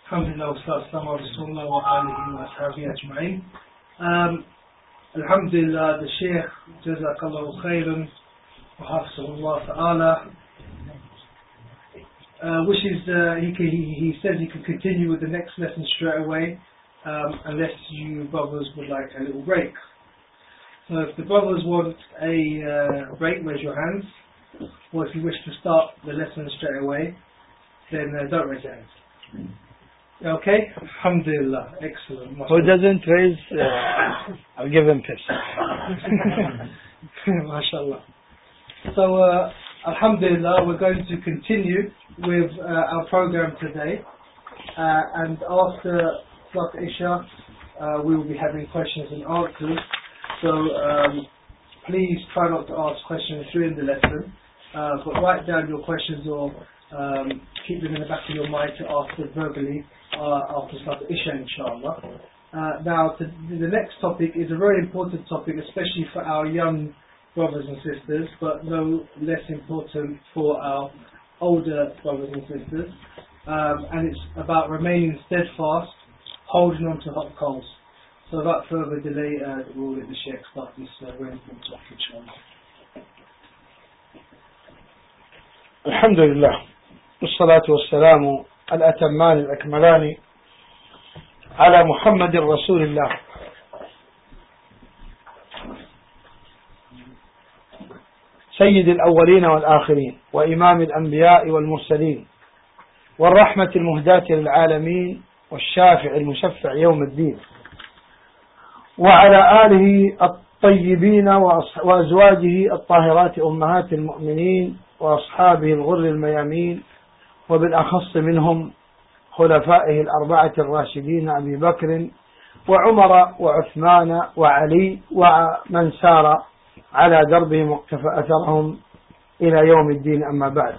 Alhamdulillah wa sallallahu ala rasulullah wa alihi wa ashabihi ajma'in. Alhamdulillah, the Shaykh, Jazakallahu khairan wa hafizahullah ta'ala, wishes, he says he can continue with the next lesson straight away, unless you brothers would like a little break. So if the brothers want a break, raise your hands. Or if you wish to start the lesson straight away, then don't raise your hands. Okay? Alhamdulillah. Excellent. Who doesn't raise, I'll give him tips. MashaAllah. So, Alhamdulillah, we're going to continue with our program today. And after Salat Isha, we will be having questions and answers. So, please try not to ask questions during the lesson, but write down your questions or keep them in the back of your mind to ask them verbally after Salat Isha, inshallah. Now, the next topic is a very important topic, especially for our young brothers and sisters, but no less important for our older brothers and sisters. And it's about remaining steadfast, holding on to hot coals. So without further delay, we'll let the Shaykh start this very important topic, inshallah. Alhamdulillah. والصلاة والسلام الأتمان الأكملان على محمد رسول الله سيد الأولين والآخرين وإمام الأنبياء والمرسلين والرحمة المهداة للعالمين والشافع المشفع يوم الدين وعلى آله الطيبين وأزواجه الطاهرات أمهات المؤمنين وأصحابه الغر الميامين وبالأخص منهم خلفائه الأربعة الراشدين أبي بكر وعمر وعثمان وعلي ومن سار على دربهم واقتفى أثرهم إلى يوم الدين. أما بعد،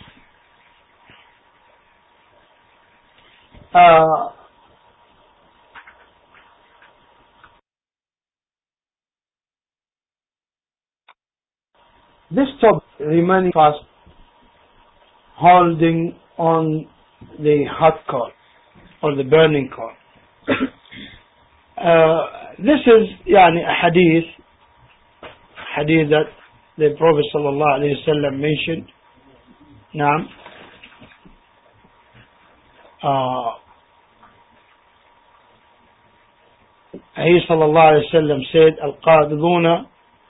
this topic, remaining fast, holding on the hot coal or the burning coal. This is a hadith that the Prophet sallallahu alaihi wasallam mentioned. Naam. He sallallahu alaihi wasallam said, "Al-qabiduna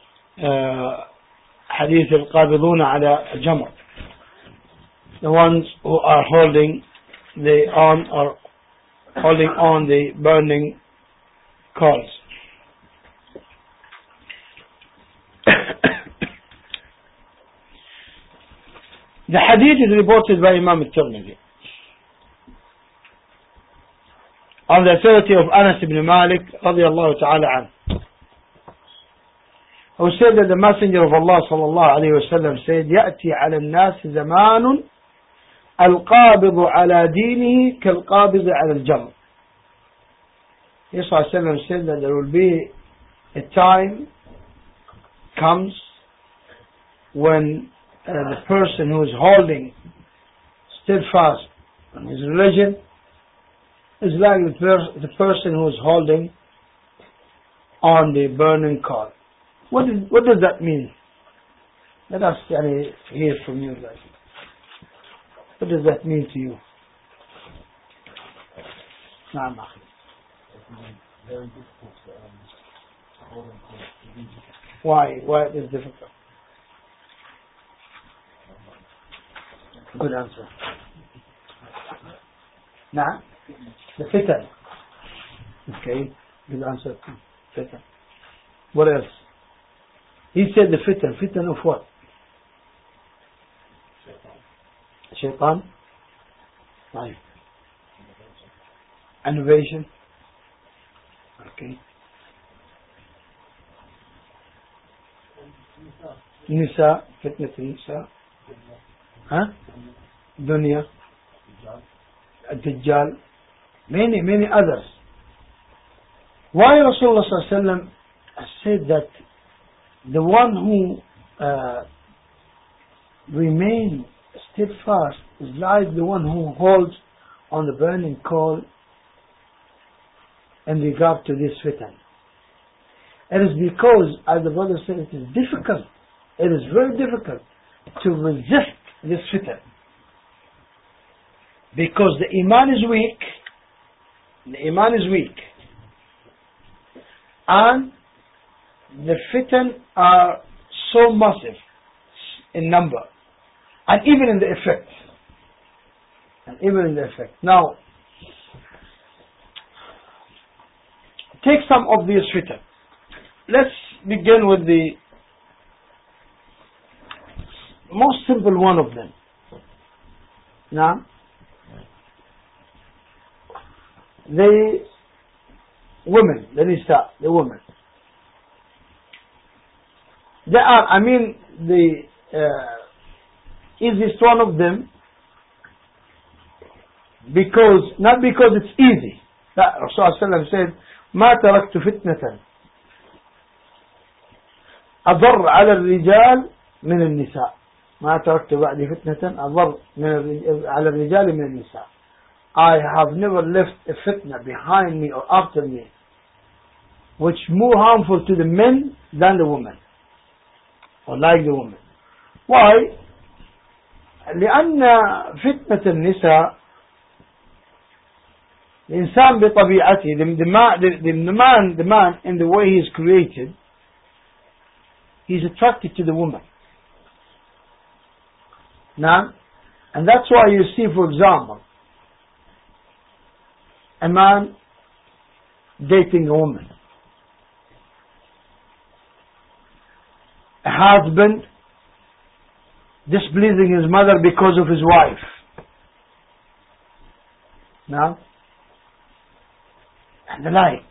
hadith al-qabiduna ala al-jamr." The ones who are holding on the burning coals. The hadith is reported by Imam al-Tirmidhi on the authority of Anas ibn Malik radiyallahu ta'ala anhu, who said that the Messenger of Allah sallallahu alayhi wa sallam said, يأتي على الناس زمان القابض على دينه كالقابض على الجمر. He said that there will be a time comes when the person who is holding steadfast on his religion is like the person who is holding on the burning coal. What does that mean? Let us hear from you guys. What does that mean to you? Naam. Very difficult to hold on to. Why it is difficult? Good answer. Nah, the fitan. Okay, good answer. Fitan. What else? He said the fitan. Fitan of what? Shaitan. Right. Innovation. Okay. Nisa, fitness Nisa. Huh? Dunya. Dajjal. Many others. Why Rasulullah sallallahu alaihi wasallam said that the one who remains steadfast is like the one who holds on the burning coal in regard to this fitan. It is because, as the brother said, it is difficult. It is very difficult to resist this fitan. Because the iman is weak. The iman is weak. And the fitan are so massive in number. And even in the effect. Now, take some of these fitan. Let's begin with the most simple one of them. Now, the women, the nisa, the women. They are, the easiest one of them, not because it's easy. Rasulullah said, ما تركت فتنة أضر على الرجال من النساء. ما تركت بعد فتنة أضر على الرجال من النساء. I have never left a fitna behind me or after me which more harmful to the men than the women, or like the women. Why? لأن فتنة النساء الإنسان بطبيعته, the man in the way he is created, he is attracted to the woman. Now, and that's why you see, for example, a man dating a woman, a husband displeasing his mother because of his wife. Now, and the like.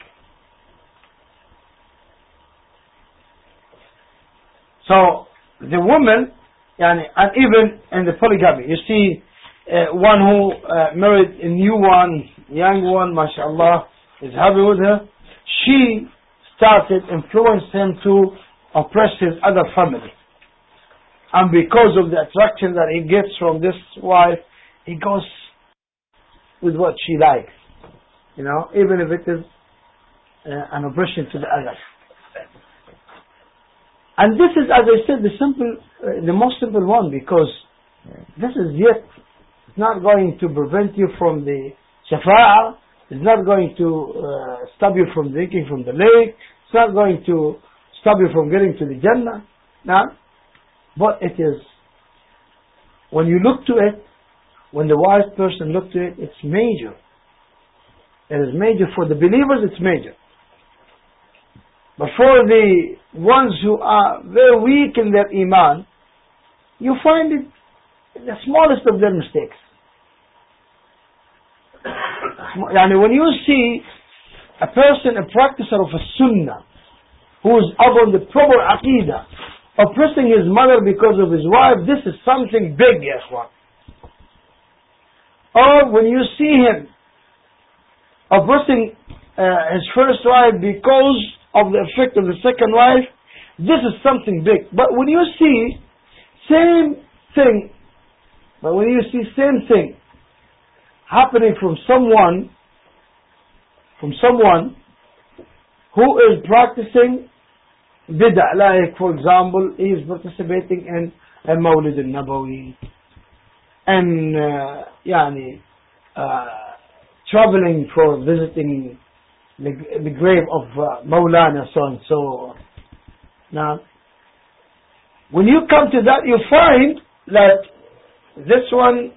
So the woman, and even in the polygamy, you see one who married a new one, young one, mashallah, is happy with her. She started influencing him to oppress his other family. And because of the attraction that he gets from this wife, he goes with what she likes. Even if it is an oppression to the others. And this is, as I said, the most simple one, because this is yet not going to prevent you from the shafa'ah. It's not going to stop you from drinking from the lake. It's not going to stop you from getting to the Jannah. Now, but it is, when you look to it, when the wise person looks to it, it's major. It is major for the believers, it's major. But for the ones who are very weak in their iman, you find it the smallest of their mistakes. When you see a person, a practicer of a sunnah, who is upon the proper aqidah, oppressing his mother because of his wife, this is something big, yes one. Or when you see him oppressing his first wife because of the effect of the second wife, this is something big. But when you see same thing happening from someone who is practicing bid'ah, like for example, he is participating in a Mawlid al-Nabawi, and traveling for visiting the grave of Maulana so and so. Now, when you come to that, you find that this one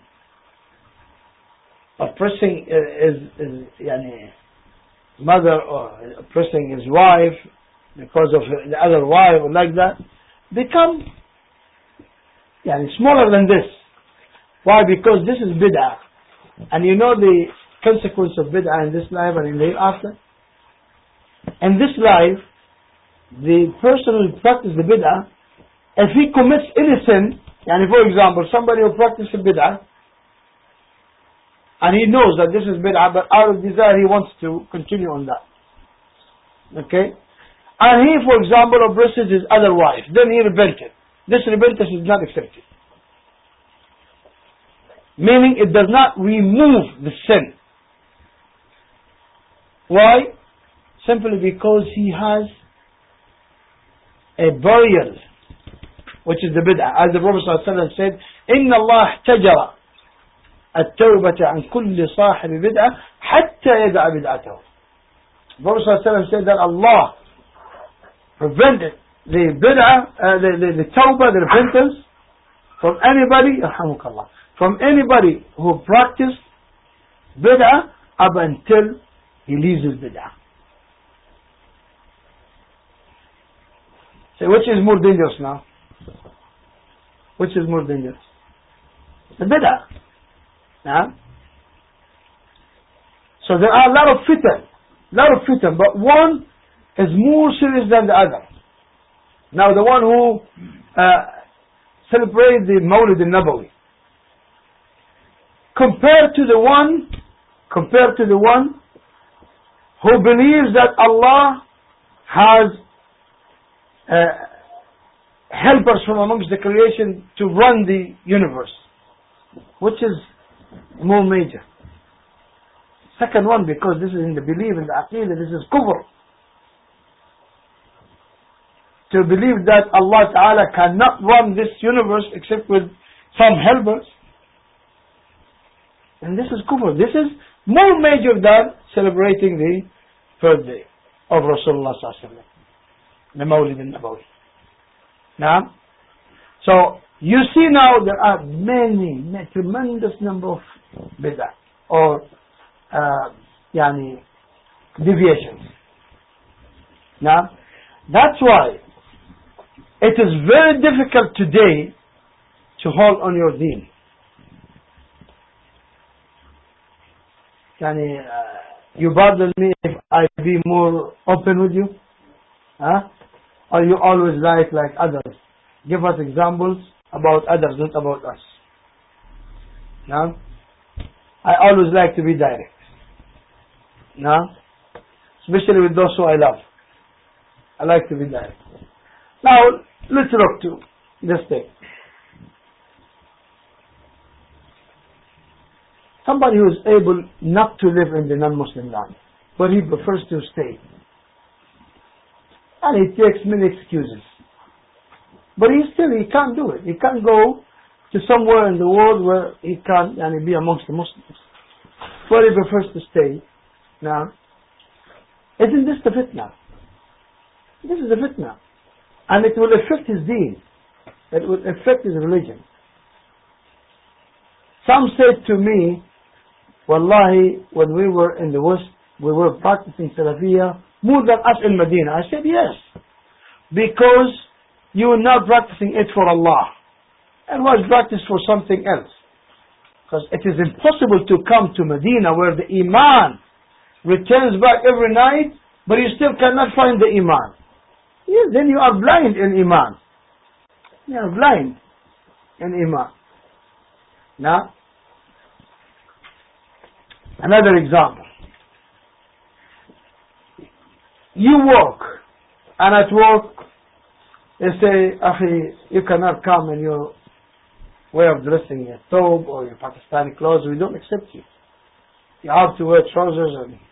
oppressing his mother, or oppressing his wife because of the other wife, or like that, become smaller than this. Why? Because this is bid'ah, and you know the consequence of bid'ah in this life and in the hereafter. In this life, the person who practices the bid'ah, if he commits any sin, for example, somebody who practices bid'ah, and he knows that this is bid'ah, but out of desire he wants to continue on that. Okay? And he, for example, oppresses his other wife, then he repented. This repentance is not accepted. Meaning it does not remove the sin. Why? Simply because he has a burial, which is the bid'ah. As the Prophet ﷺ said, إِنَّ اللَّهَ احْتَجَرَ التوبة عن كل صاحب بدعة حتى يدع بدعته. The Prophet ﷺ said that Allah prevented the bid'ah, the tawbah, the repentance from anybody, yarhamukallah, from anybody who practiced bid'ah up until he leaves his bid'ah. So which is more dangerous now? Which is more dangerous? The bid'ah. Yeah? So there are a lot of fitan, but one is more serious than the other. Now the one who celebrates the Mawlid al-Nabawi, compared to the one who believes that Allah has helpers from amongst the creation to run the universe, which is more major? Second one, because this is in the belief, in the aqidah, this is kufr. To believe that Allah Ta'ala cannot run this universe except with some helpers. And this is kufr. This is more major than celebrating the birthday of Rasulullah Sallallahu Alaihi Wasallam, the Mawlid al-Nabawi. Now, so you see now there are tremendous number of bid'ah or deviations. Now, that's why it is very difficult today to hold on your deen. You bother me if I be more open with you? Huh? Or you always like others? Give us examples about others, not about us. No? I always like to be direct. No? Especially with those who I love. I like to be direct. Now, let's look to this thing. Somebody who is able not to live in the non-Muslim land, but he prefers to stay. And he takes many excuses. But he can't do it. He can't go to somewhere in the world where he can't be amongst the Muslims. But he prefers to stay. Now, isn't this the fitna? This is the fitna. And it will affect his deen. It will affect his religion. Some said to me, Wallahi, when we were in the West, we were practicing Salafiyah more than us in Medina. I said, yes. Because you are not practicing it for Allah. It was practiced for something else. Because it is impossible to come to Medina where the Iman returns back every night, but you still cannot find the Iman. Yes, then you are blind in Iman. You are blind in Iman. Now, another example. You work, and at work, they say, Akhi, you cannot come in your way of dressing, your thobe or your Pakistani clothes, we don't accept you. You have to wear trousers.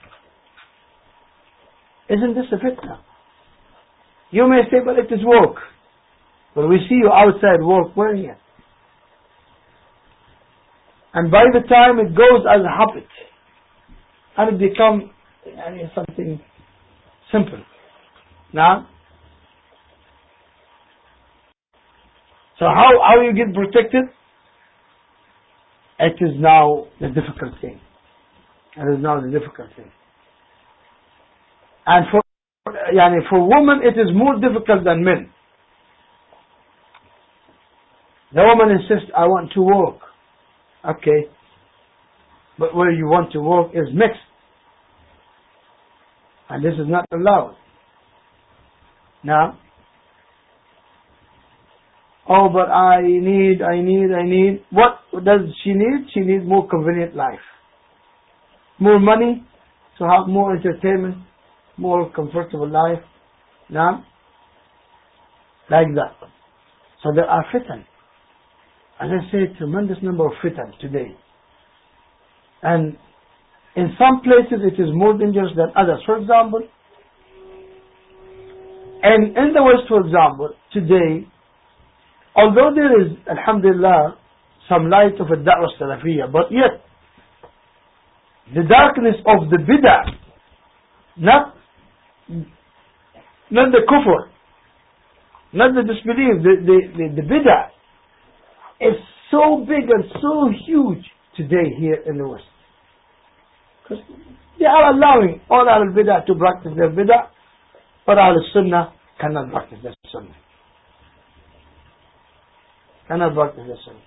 Isn't this a fitna? You may say, but it is work. But we see you outside work wearing it. And by the time it goes as a habit, and it becomes something simple. Now, so how you get protected? It is now the difficult thing. It is now the difficult thing. And for women it is more difficult than men. The woman insists, I want to work. Okay. But where you want to work is mixed. And this is not allowed. Now, oh, but I need. What does she need? She needs more convenient life. More money to have more entertainment, more comfortable life. Now, like that. So there are fitan. as I said, tremendous number of fitan today. And in some places it is more dangerous than others. For example, and in the West, for example, today, although there is, alhamdulillah, some light of a da'wah salafiyya, but yet, the darkness of the bid'ah, not the kufr, not the disbelief, the bid'ah, is so big and so huge today here in the West. Because they are allowing all al-bid'ah to practice their bid'ah, but al-sunnah cannot practice their sunnah. Cannot practice their sunnah.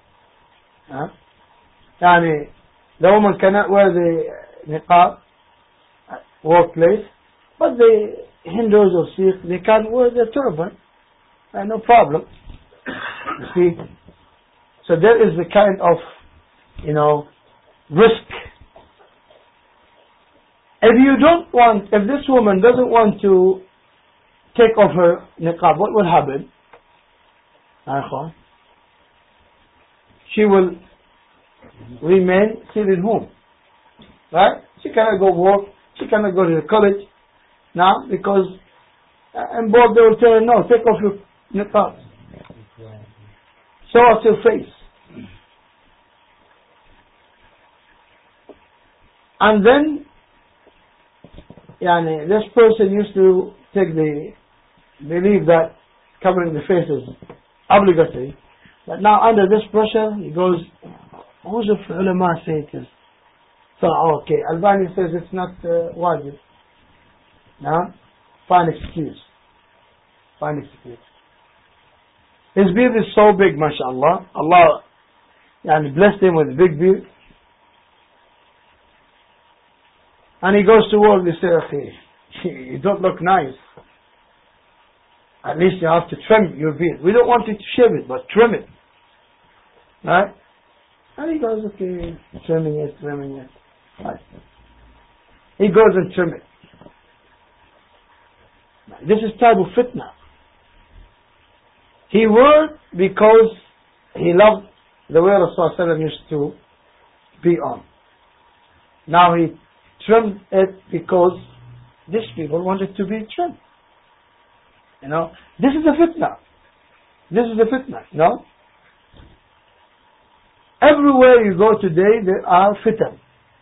يعني the woman cannot wear the niqab at workplace, but the Hindus or Sikhs, they can wear their turban, and no problem. You see? So there is the kind of, risk. If this woman doesn't want to take off her niqab, what will happen? She will remain seated home. Right? She cannot go work, she cannot go to the college now, because in both they will tell her, no, take off your niqab. Show us your face. And then, this person used to believe that covering the face is obligatory. But now under this pressure, he goes, who's the ulama say it is? So, okay, Albani says it's not wajib. Now, find excuse. His beard is so big, mashallah. Allah blessed him with a big beard. And he goes to work, they say, okay, you don't look nice. At least you have to trim your beard. We don't want you to shave it, but trim it. Right? And he goes, okay, trimming it. Right. He goes and trim it. This is type of fitna. He worked because he loved the way Rasulullah used to be on. Now he trimmed it because these people wanted to be trimmed. This is a fitna. No? Everywhere you go today, there are fitan.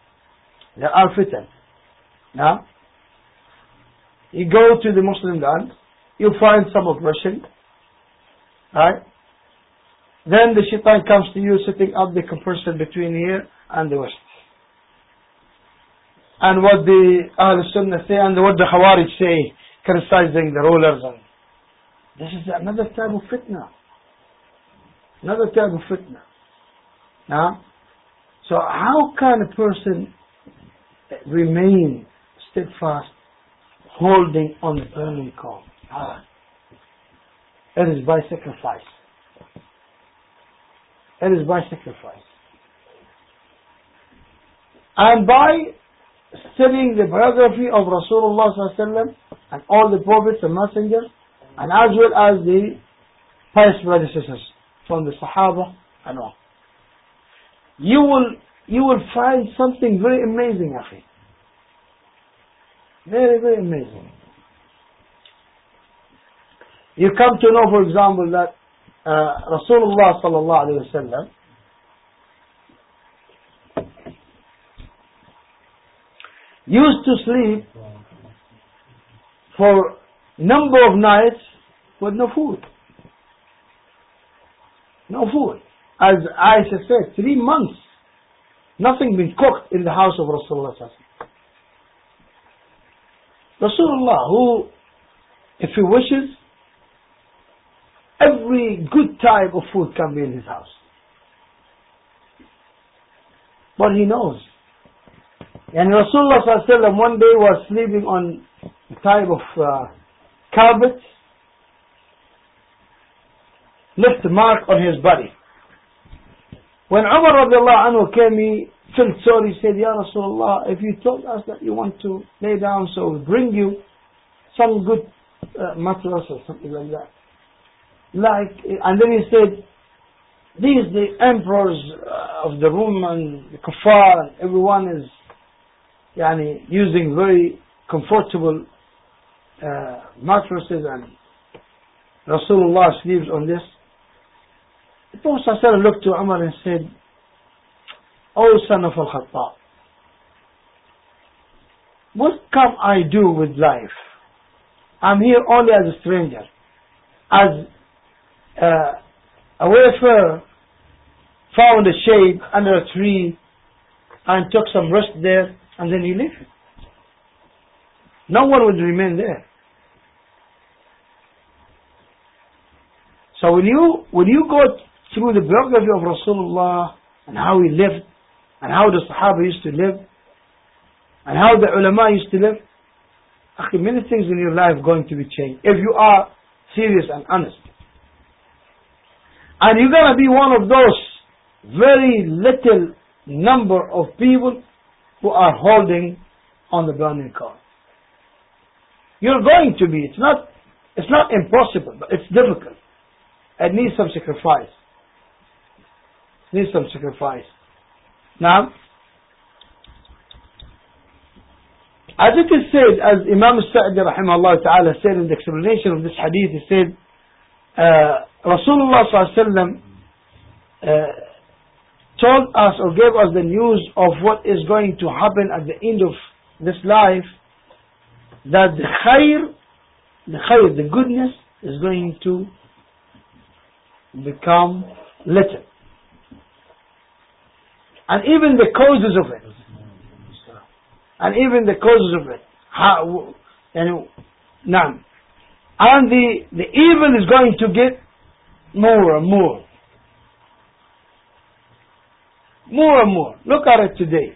Now, you go to the Muslim land, you find some oppression, right? Then the shaitan comes to you, setting up the comparison between here and the West. And what the Ahl Sunnah say and what the Khawarij say, criticizing the rulers. And this is another type of fitna. Now, so how can a person remain steadfast, holding on the burning coal? It is by sacrifice. And by studying the biography of Rasulullah ﷺ and all the prophets and messengers, and as well as the pious predecessors from the Sahaba and all. You will find something very amazing, akhi. Very, very amazing. You come to know, for example, that Rasulullah sallallahu alaihi wasallam used to sleep for number of nights with no food. As Aisha said, 3 months, nothing been cooked in the house of Rasulullah. Rasulullah, who, if he wishes, every good type of food can be in his house. But he knows. And Rasulullah one day was sleeping on a type of carpet, left a mark on his body. When Umar radiallahu anhu came, he felt sorry. He said, Ya Rasulullah, if you told us that you want to lay down, so we'll bring you some good mattress or something like that. And then he said, the emperors of the Roman, the Kuffar, and everyone is using very comfortable mattresses, and Rasulullah sleeps on this. The Prophet ﷺ looked to Umar and said, "O son of Al-Khattab, what can I do with life? I'm here only as a stranger, as a wayfarer, found a shade under a tree and took some rest there, and then you leave. No one would remain there." So when you go through the biography of Rasulullah and how he lived, and how the Sahaba used to live, and how the ulama used to live, many things in your life are going to be changed if you are serious and honest. And you're going to be one of those very little number of people who are holding on the burning coal. You're going to be. It's not impossible, but it's difficult. It needs some sacrifice. Now, as it is said, as Imam al-Sa'di rahimahullah ta'ala said in the explanation of this hadith, he said, Rasulullah sallallahu alaihi wasallam told us or gave us the news of what is going to happen at the end of this life, that the goodness is going to become little. And even the causes of it. And the evil is going to get more and more. More and more. Look at it today.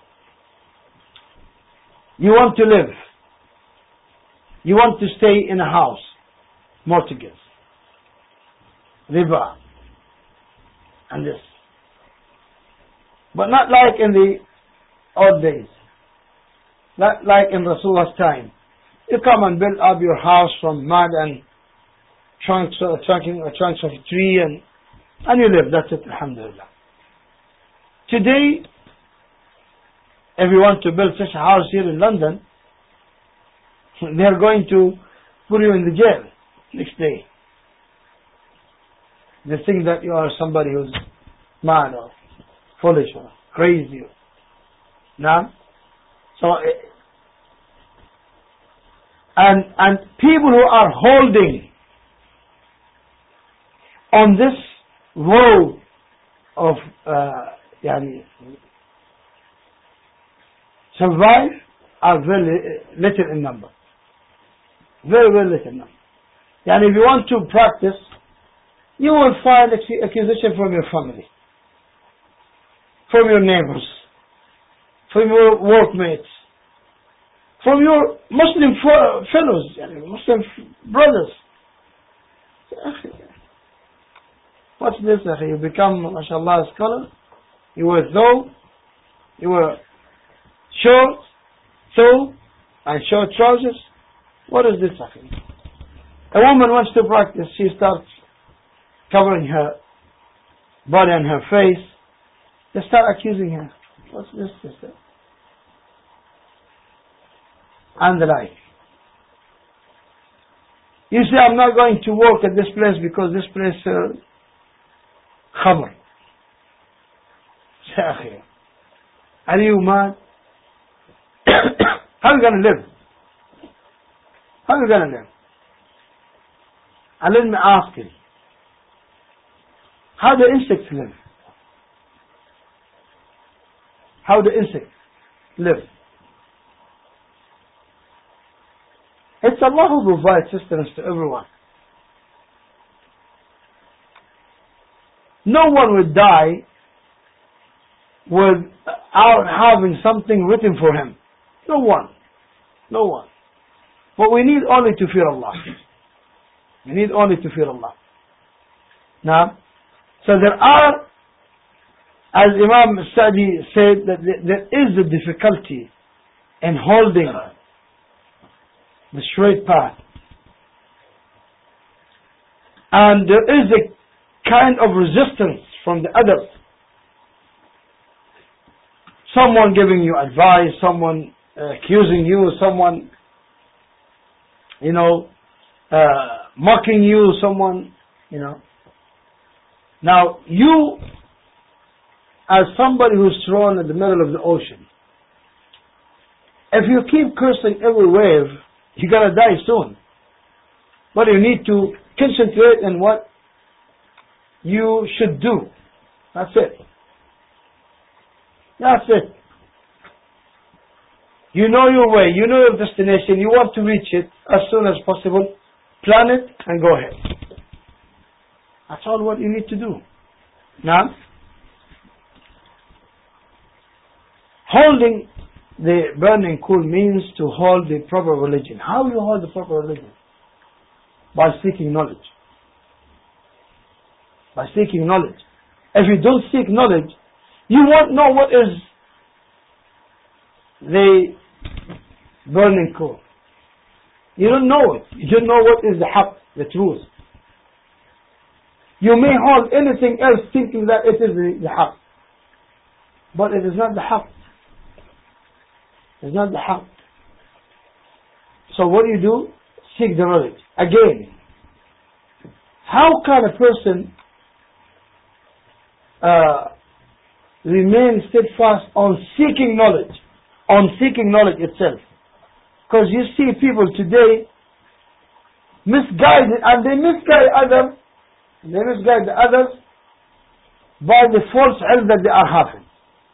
You want to live. You want to stay in a house. Mortgages. Riba. And this. But not like in the old days. Not like in Rasulullah's time. You come and build up your house from mud and trunks of a tree and you live. That's it, alhamdulillah. Today, if you want to build such a house here in London, they are going to put you in the jail next day. They think that you are somebody who's mad or foolish or crazy. Now, so and people who are holding on this road of survive are very little in number. Very, very little number. And if you want to practice, you will find accusation from your family, from your neighbors, from your workmates, from your Muslim fellows, Muslim brothers. What's this? You become, mashallah, a scholar. You wear thobe, you wear shorts, thobe, and short trousers. What is this? A woman wants to practice. She starts covering her body and her face. They start accusing her. What's this, sister? And the like. You say, I'm not going to work at this place because this place sells khamr. Are you mad? How are you going to live? How are you going to live? And let me ask you, how do insects live? How do insects live? It's Allah who provides sustenance to everyone. No one would die without having something written for him. No one. No one. But we need only to fear Allah. We need only to fear Allah. Now, so there are, as Imam Sa'di said, that there is a difficulty in holding the straight path. And there is kind of resistance from the others. Someone giving you advice, someone accusing you, someone, mocking you, someone, Now, you, as somebody who's thrown in the middle of the ocean, if you keep cursing every wave, you're going to die soon. But you need to concentrate on what you should do. That's it. That's it. You know your way, you know your destination, you want to reach it as soon as possible. Plan it and go ahead. That's all what you need to do. Now, holding the burning coal means to hold the proper religion. How do you hold the proper religion? By seeking knowledge. By seeking knowledge. If you don't seek knowledge, you won't know what is the burning coal. You don't know it. You don't know what is the haqq, the truth. You may hold anything else thinking that it is the haqq. But it is not the haqq. It's not the haqq. So what do? Seek the knowledge. Again, how can a person remain steadfast on seeking knowledge? On seeking knowledge itself. Because you see people today misguided, and they misguide others. They misguide the others by the false ilm that they are having.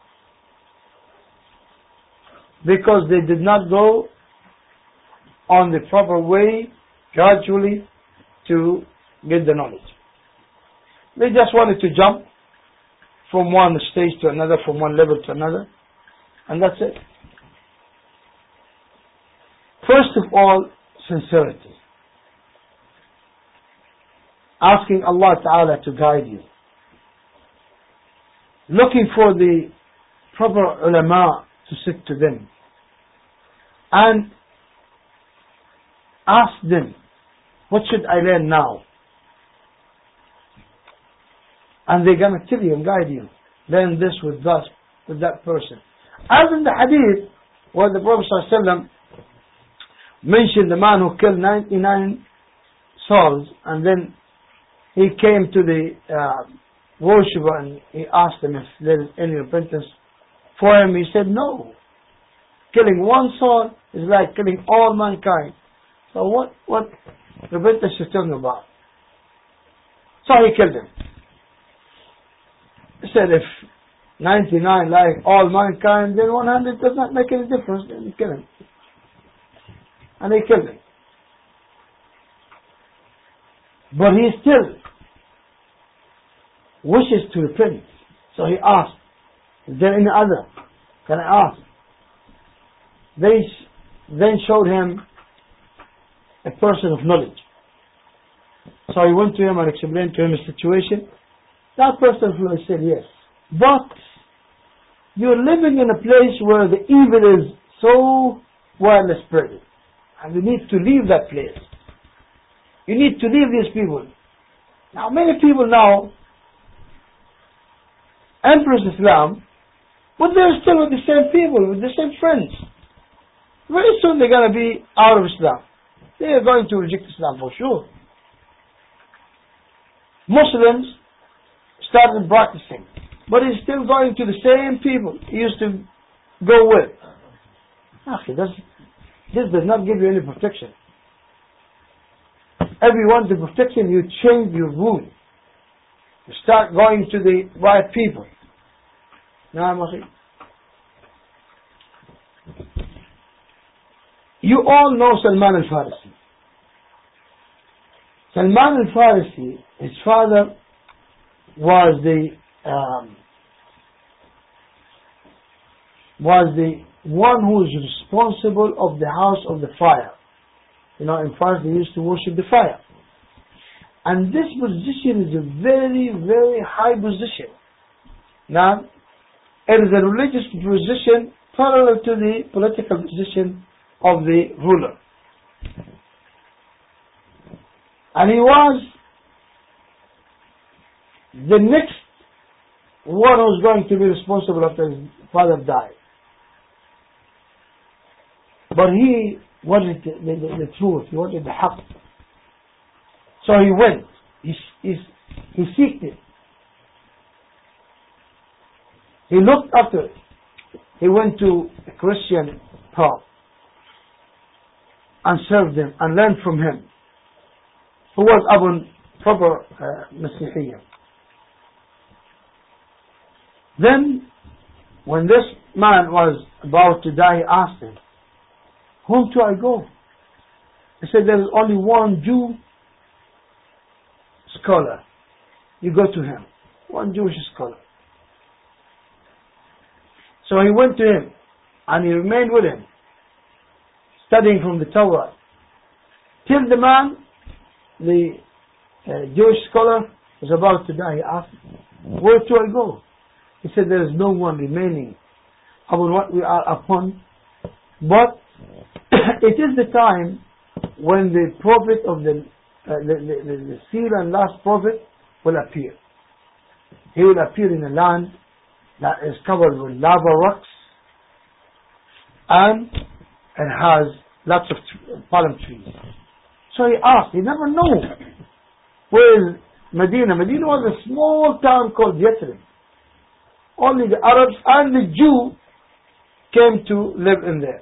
Because they did not go on the proper way, gradually, to get the knowledge. They just wanted to jump from one stage to another, from one level to another, and that's it. First of all, sincerity. Asking Allah Ta'ala to guide you. Looking for the proper ulama to sit to them. And ask them, what should I learn now? And they're going to tell you and guide you. Learn this with that person. As in the hadith, where the Prophet ﷺ mentioned the man who killed 99 souls, and then he came to the worshipper and he asked him if there is any repentance for him. He said, no. Killing one soul is like killing all mankind. So what repentance is talking about? So he killed him. He said, if 99 like all mankind, then 100 does not make any difference. Then you kill him. And they killed him. But he still wishes to repent. So he asked, is there any other? Can I ask? They then showed him a person of knowledge. So he went to him and explained to him the situation. That person of knowledge said, yes. But you're living in a place where the evil is so widely spread. And you need to leave that place. You need to leave these people. Now many people now embrace Islam, but they're still with the same people, with the same friends. Very soon they're going to be out of Islam. They are going to reject Islam for sure. Muslims started practicing, but he's still going to the same people he used to go with. This does not give you any protection. If you want the protection, you change your rule. You start going to the right people. You all know Salman al-Farisi. Salman al-Farisi, his father was the one who is responsible of the house of the fire. In France they used to worship the fire. And this position is a very, very high position. Now, it is a religious position parallel to the political position of the ruler. And he was the next one who's going to be responsible after his father died. But he wanted the truth, he wanted the haqq. So he went, he seeked it. He looked after it. He went to a Christian pub and served him and learned from him, who was Abu proper Masihiyya. Then, when this man was about to die, he asked him, whom do I go? He said, there is only one Jew scholar. You go to him. One Jewish scholar. So he went to him and he remained with him, studying from the Torah, till the man, the Jewish scholar, was about to die. He asked him, where do I go? He said, there is no one remaining upon what we are upon, but it is the time when the prophet of the sealed and last prophet will appear. He will appear in a land that is covered with lava rocks and it has lots of palm trees. So he asked, he never knew where is Medina. Medina was a small town called Yathrib. Only the Arabs and the Jew came to live in there.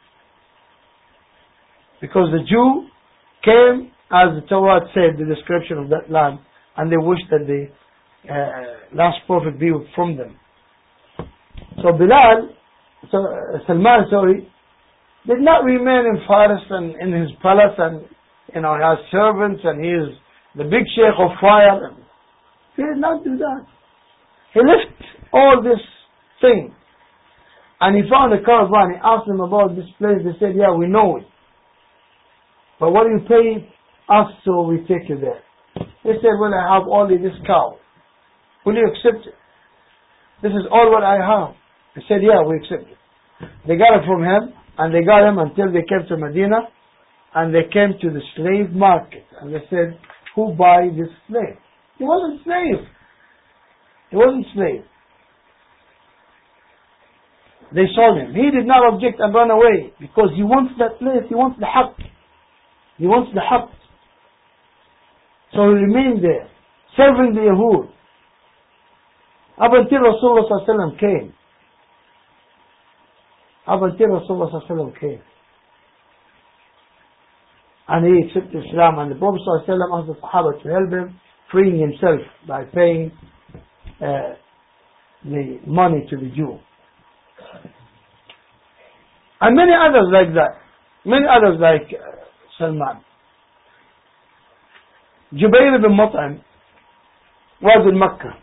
Because the Jew came, as the Torah said, the description of that land, and they wished that the last prophet be from them. So Salman, did not remain in Faris and in his palace, and he has servants and he is the big sheikh of fire. He did not do that. He left all this thing and he found a caravan. He asked them about this place. They said, yeah, we know it, but what do you pay us so we take you there? He said, well, I have only this cow. Will you accept it? This is all what I have. He said, yeah, we accept it. They got it from him, and they got him until they came to Medina, and they came to the slave market, and they said, who buy this slave? He wasn't slave. He wasn't slave. They sold him. He did not object and run away, because he wants that place. He wants the haqq. He wants the haqq. So he remained there, serving the Yahud, up until Rasulullah ﷺ came. Up until Rasulullah ﷺ came. And he accepted Islam, and the Prophet ﷺ asked the Sahaba to help him, freeing himself by paying the money to the Jew. And many others like that. Many others like Salman. Jubayr ibn Mut'im was in Mecca.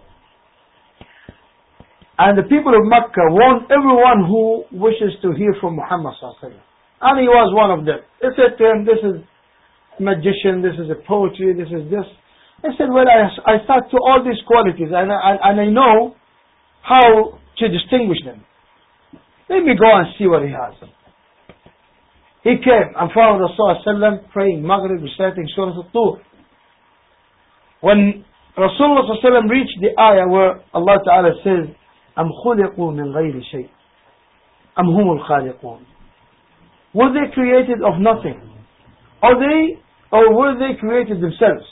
And the people of Mecca want everyone who wishes to hear from Muhammad sallallahu alaihi wasallam. And he was one of them. They said to him, this is magician, this is a poetry, this is this. He said, well, I thought to all these qualities and I know how to distinguish them. Let me go and see what he has. He came and found Rasulullah praying Maghrib, reciting Surah Al-Tur. When Rasulullah reached the ayah where Allah Ta'ala says, أَمْ خُلِقُوا مِنْ غَيْرِ شَيْءٍ أَمْ هُمُ الْخَالِقُونَ. Were they created of nothing? Or were they created themselves?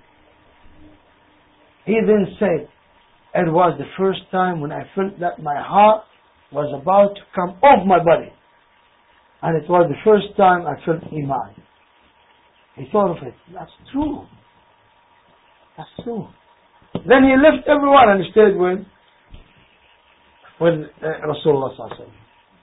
He then said, it was the first time when I felt that my heart was about to come off my body. And it was the first time I felt Iman. He thought of it. That's true. That's true. Then he left everyone and stayed with Rasulullah sallallahu alaihi wasallam.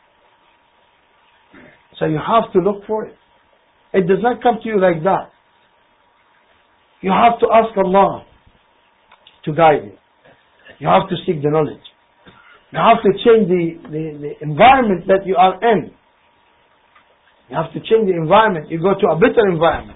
So you have to look for it. It does not come to you like that. You have to ask Allah to guide you. You have to seek the knowledge. You have to change the environment that you are in. You have to change the environment. You go to a better environment.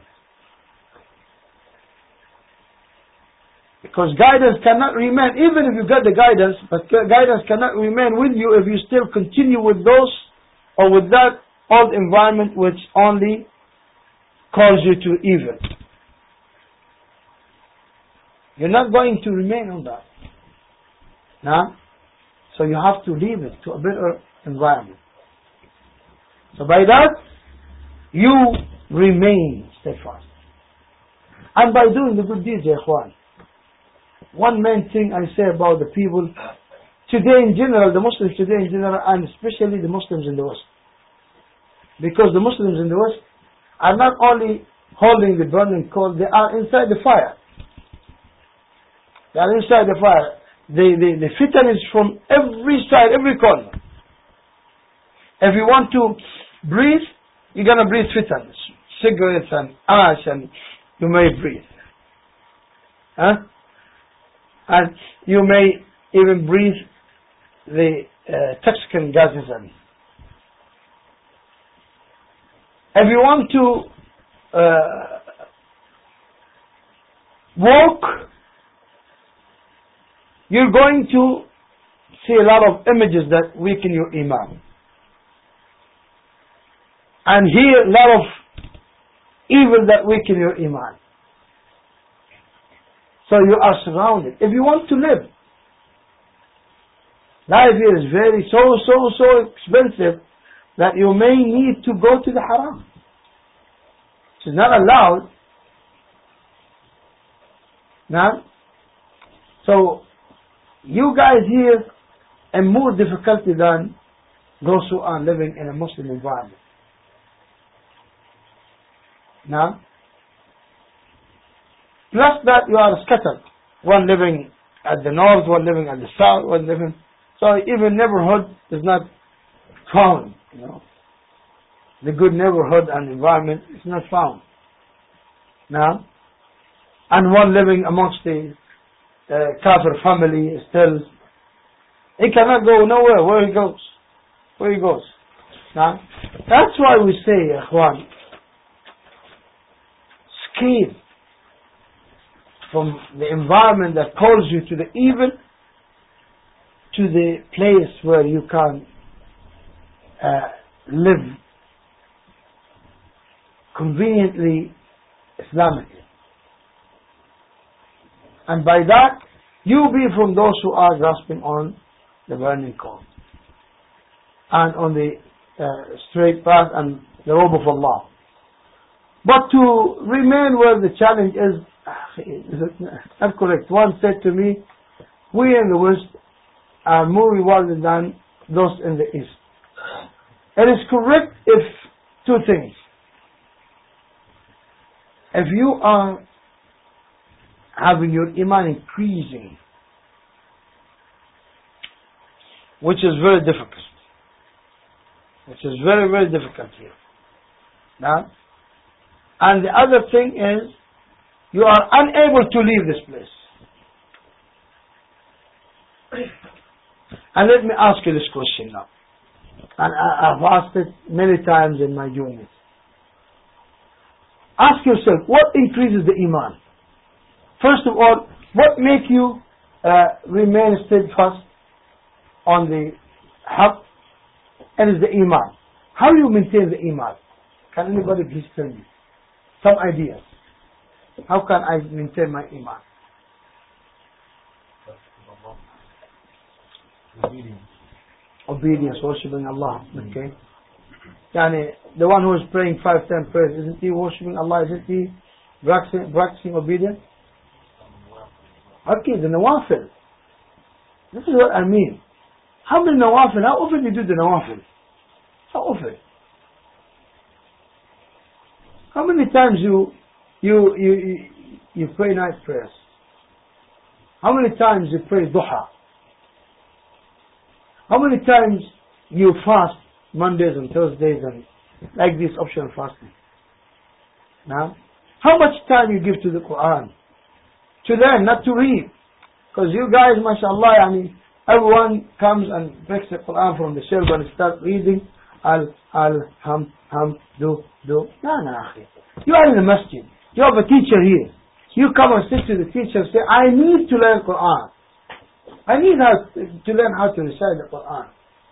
Because guidance cannot remain, even if you get the guidance, but guidance cannot remain with you if you still continue with those or with that old environment which only calls you to evil. You're not going to remain on that. Now, so you have to leave it to a better environment. So by that, you remain steadfast. And by doing the good deeds, ya ikhwan. One main thing I say about the people today in general, the Muslims today in general, and especially the Muslims in the West. Because the Muslims in the West are not only holding the burning coal, they are inside the fire. They are inside the fire. The fitan is from every side, every corner. If you want to breathe, you're going to breathe fitan. Cigarettes and ash, and you may breathe. Huh? And you may even breathe the toxic gases. And if you want to walk, you're going to see a lot of images that weaken your iman. And hear a lot of evil that weaken your iman. So you are surrounded. If you want to live, life here is very so expensive that you may need to go to the haram. It's not allowed. Now, so you guys here are more difficulty than those who are living in a Muslim environment. Now, plus that you are scattered. One living at the north, one living at the south, one living... So even neighborhood is not found, you know. The good neighborhood and environment is not found. Now, and one living amongst the Kafir family is still... He cannot go nowhere. Where he goes? Where he goes? Now, that's why we say, Ikhwan, escape from the environment that calls you to the evil to the place where you can live conveniently Islamically. And by that, you be from those who are grasping on the burning coal and on the straight path and the robe of Allah. But to remain where the challenge is not correct. One said to me, we in the West are more rewarded than those in the East. It is correct if two things. If you are having your iman increasing, which is very difficult. Which is very, very difficult here. Now, and the other thing is, you are unable to leave this place. And let me ask you this question now. And I've asked it many times in my journeys. Ask yourself, what increases the iman? First of all, what makes you remain steadfast on the haqq? And is the iman. How do you maintain the iman? Can anybody please tell me? Some ideas. How can I maintain my iman? Obedience, worshipping Allah. Okay. Yani, the one who is praying 5-10 prayers, isn't he worshipping Allah? Isn't he practicing obedience? Okay, the nawafil. This is what I mean. How many nawafil? How often do you do the nawafil? How often? How many times you pray night prayers? How many times you pray duha? How many times you fast Mondays and Thursdays and like this optional fasting? Now, how much time you give to the Quran? To learn, not to read. Because you guys, mashallah, everyone comes and breaks the Quran from the shelf and start reading. Do. No, akhi. You are in the masjid. You have a teacher here. You come and sit to the teacher and say, I need to learn Quran. I need to learn how to recite the Quran.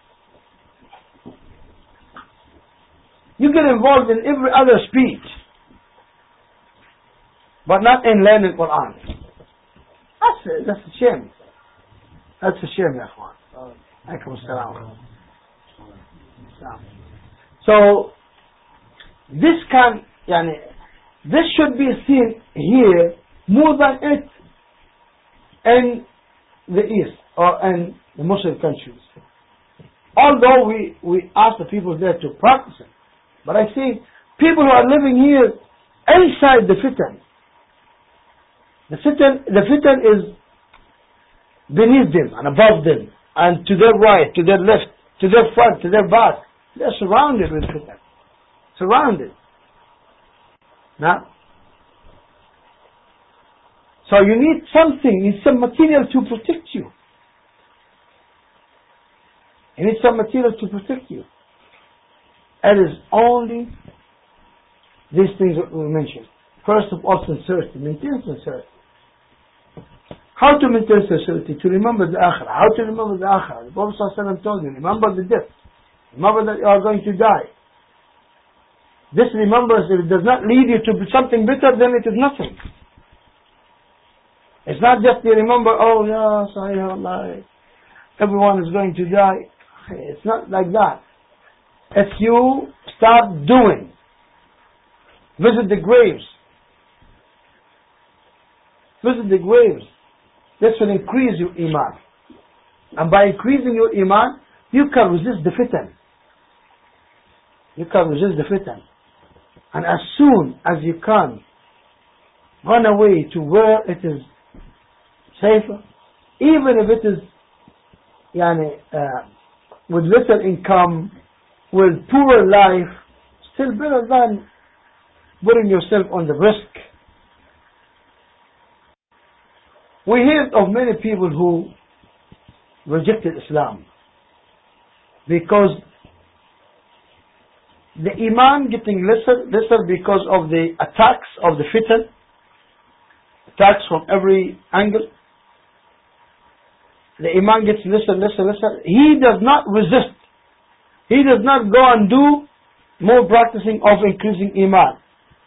You get involved in every other speech, but not in learning Quran. That's a shame. That's a shame, ya akhwan. Alaikum assalam. So, this should be seen here more than it in the East or in the Muslim countries. Although we ask the people there to practice it. But I see people who are living here inside the fitan. The fitan is beneath them and above them and to their right, to their left, to their front, to their back. They're surrounded with fitan. Surrounded. Now, so you need something, you need some material to protect you. You need some material to protect you. It is only these things that we mentioned. First of all, sincerity. Maintain sincerity. How to maintain sincerity? To remember the akhirah. How to remember the akhirah? The Prophet ﷺ told you, remember the death. Remember that you are going to die. This remembrance, if it does not lead you to something better, then it is nothing. It's not just you remember, oh yeah, sahih Allah, everyone is going to die. It's not like that. If you start doing, visit the graves. Visit the graves. This will increase your iman. And by increasing your iman, you can resist the fitan. You can resist the fitan. And as soon as you can run away to where it is safer, even if it is with little income, with poor life, still better than putting yourself on the risk. We hear of many people who rejected Islam because the iman getting lesser because of the attacks of the fitan, attacks from every angle. The iman gets lesser. He does not resist. He does not go and do more practicing of increasing iman.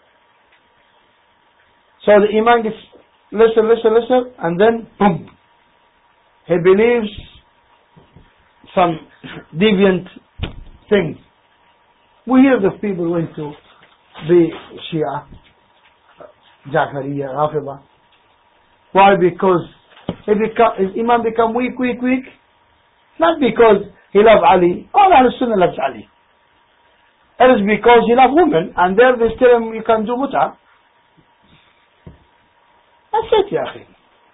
So the iman gets lesser, and then boom, he believes some deviant things. We hear the people went to the Shia, Ja'fariya, Rafida. Why? Because his iman become weak. Not because he loves Ali. All Ahl-Sunnah loves Ali. It is because he loves women, and there they tell him you can do muta. That's it, ya akhi.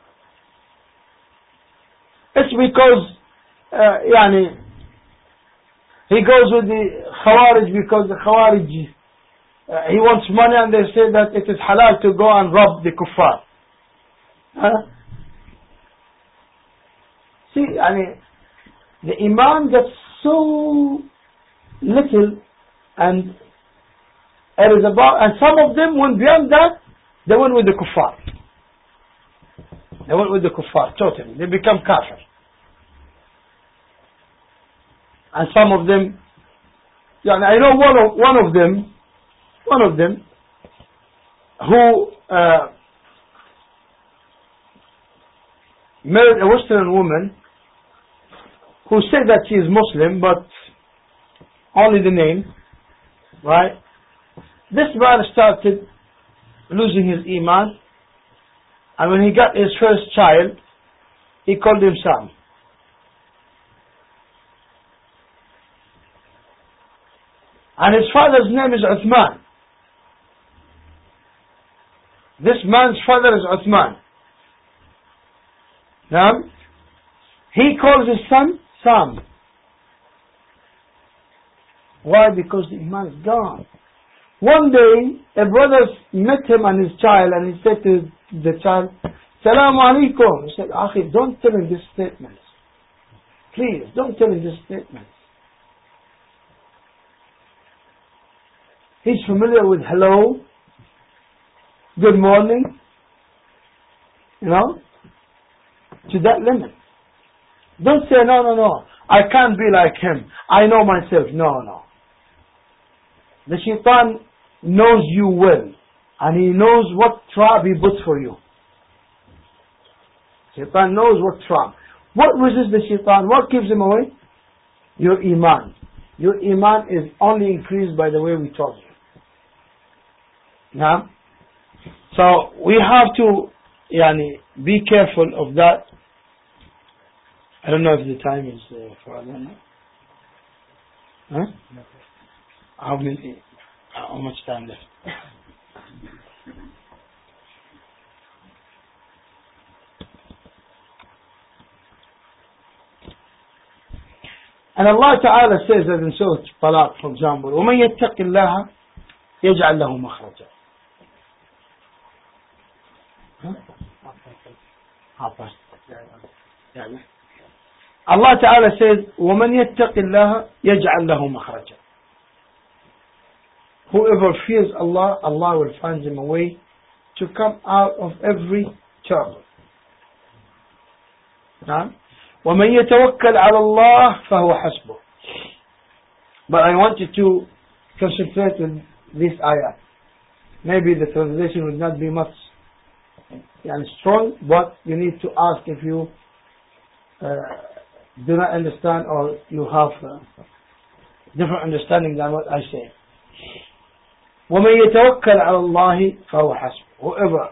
It's because he goes with the Khawarij because the Khawarij he wants money, and they say that it is halal to go and rob the kuffar. See, the iman gets so little, and it is about, and some of them went beyond that. They went with the kuffar. They went with the kuffar totally. They become kafir. And some of them, I know one of them who married a Western woman who said that she is Muslim, but only the name, right? This man started losing his iman, and when he got his first child, he called him Sam. And his father's name is Uthman. This man's father is Uthman. Now, he calls his son Sam. Why? Because the iman is gone. One day, a brother met him and his child, and he said to the child, Salaam alaikum. He said, Akhi, don't tell him this statement. Please, don't tell him this statement. He's familiar with hello, good morning, to that limit. Don't say, no, I can't be like him. I know myself. No. The shaitan knows you well, and he knows what trap he puts for you. Shaitan knows what's wrong. What resists the shaitan? What keeps him away? Your iman. Your iman is only increased by the way we told you. Now, so we have to be careful of that. I don't know if the time is for Adhan. Huh? How much time left? And Allah Ta'ala says that in Surah Talaq, for example, وَمَنْ يَتَّقِ اللَّهَ يَجْعَلْ لَهُ مَخْرَجًا. Allah Ta'ala says, وَمَنْ يَتَّقِ اللَّهَ يَجْعَلْ لَهُ مَخْرَجًا. Whoever fears Allah, Allah will find him a way to come out of every trouble. وَمَنْ يَتَوَكَّلْ عَلَى اللَّهِ فَهُوَ حَسْبُهُ. But I want you to concentrate on this ayah. Maybe the translation would not be much strong, but you need to ask if you do not understand or you have different understanding than what I say. وَمَنْ يَتَوَكَّلْ عَلَى اللَّهِ فَهُوَ حَسْبُهُ. Whoever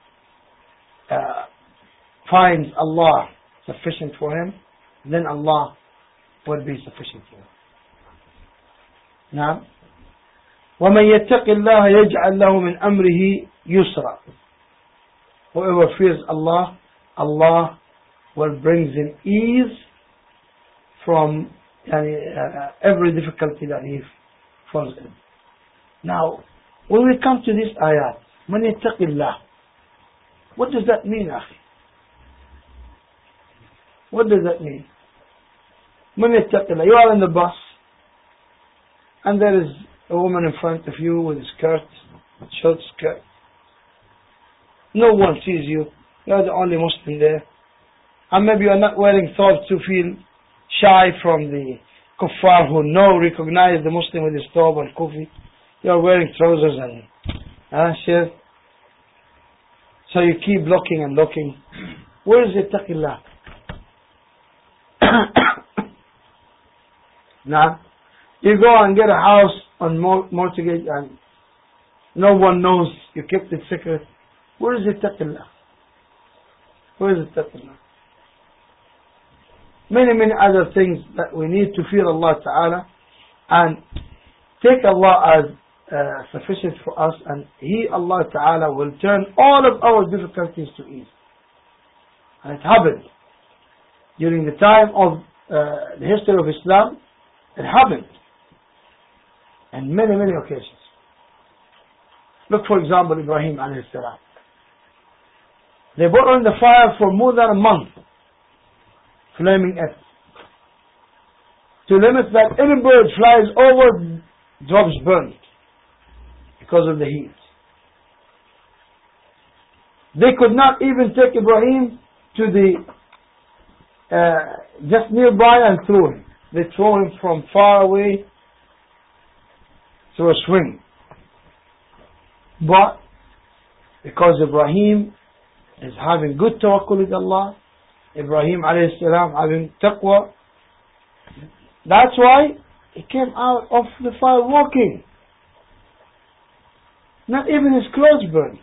finds Allah sufficient for him, then Allah will be sufficient for him. Now, وَمَنْ يَتَّقِ اللَّهَ يَجْعَلْ لَهُ مِنْ أَمْرِهِ يُسْرًا. Whoever fears Allah, Allah will bring him ease from every difficulty that he falls in. Now, when we come to this ayat, مَنْ يَتَّقِ اللَّهِ, what does that mean, akhi? What does that mean? مَنْ يَتَّقِ اللَّهِ. You are in the bus, and there is a woman in front of you with a skirt, short skirt. No one sees you. You are the only Muslim there. And maybe you are not wearing thawb to feel shy from the kuffar who recognize the Muslim with his thawb and kufi. You are wearing trousers and shirt. So you keep looking and looking. Where is ittaqillah? Now, you go and get a house on mortgage and no one knows you kept it secret. Where is ittaqillah? Where is ittaqillah? Many other things that we need to fear Allah Ta'ala and take Allah as sufficient for us, and He, Allah Ta'ala, will turn all of our difficulties to ease. And it happened during the time of the history of Islam. It happened in many occasions. Look, for example, Ibrahim alayhi salam. They put on the fire for more than a month, flaming it, to limit that any bird flies over, drops burnt because of the heat. They could not even take Ibrahim to the just nearby and throw him. They throw him from far away through a swing. But because Ibrahim is having good tawakkul with Allah, Ibrahim alayhi salam having taqwa, that's why he came out of the fire walking. Not even his clothes burnt.